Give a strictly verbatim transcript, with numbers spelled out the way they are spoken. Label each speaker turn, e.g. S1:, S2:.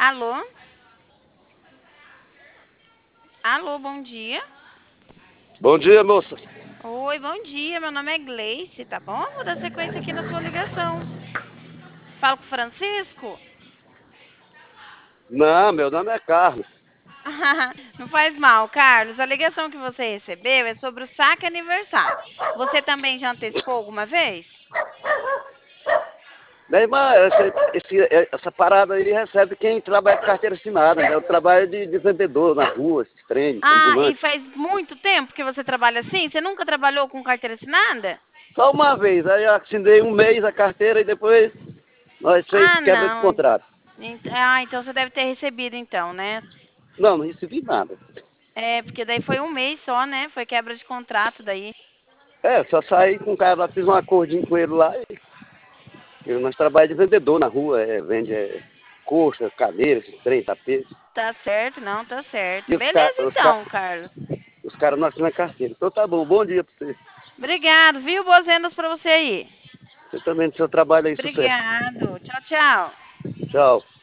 S1: Alô? Alô, bom dia.
S2: Bom dia, moça.
S1: Oi, bom dia. Meu nome é Gleice, tá bom? Vou dar sequência aqui na sua ligação. Falo com o Francisco?
S2: Não, meu nome é Carlos.
S1: Não faz mal, Carlos. A ligação que você recebeu é sobre o saque aniversário. Você também já antecipou alguma vez?
S2: Minha irmã, esse, esse- essa parada aí recebe quem trabalha com carteira assinada, né? Eu trabalho de, de vendedor na rua, esses trem,
S1: Ah, e
S2: ambulante.
S1: faz muito tempo que você trabalha assim? Você nunca trabalhou com carteira assinada?
S2: Só uma vez, aí eu assinei um mês a carteira e depois nós fez
S1: Ah,
S2: quebra de
S1: não.
S2: contrato.
S1: Ent- Ah, então você deve ter recebido então, né?
S2: Não, não recebi nada.
S1: É, porque daí foi um mês só, né? Foi quebra de contrato daí.
S2: É, só saí com o cara lá, fiz um acordinho com ele lá e, e nós trabalhamos de vendedor na rua, é, vende é, coxa, cadeira, esses trem, tapete.
S1: Tá certo, não, tá certo.
S2: E os caras
S1: Beleza
S2: os cara,
S1: então, Carlos.
S2: os cara não assinam a carteira. Então tá bom, bom dia pra você.
S1: Obrigado, viu? Boas vendas pra você aí.
S2: Você também no seu trabalho aí, sucesso.
S1: Obrigado. Tchau, tchau.
S2: Tchau.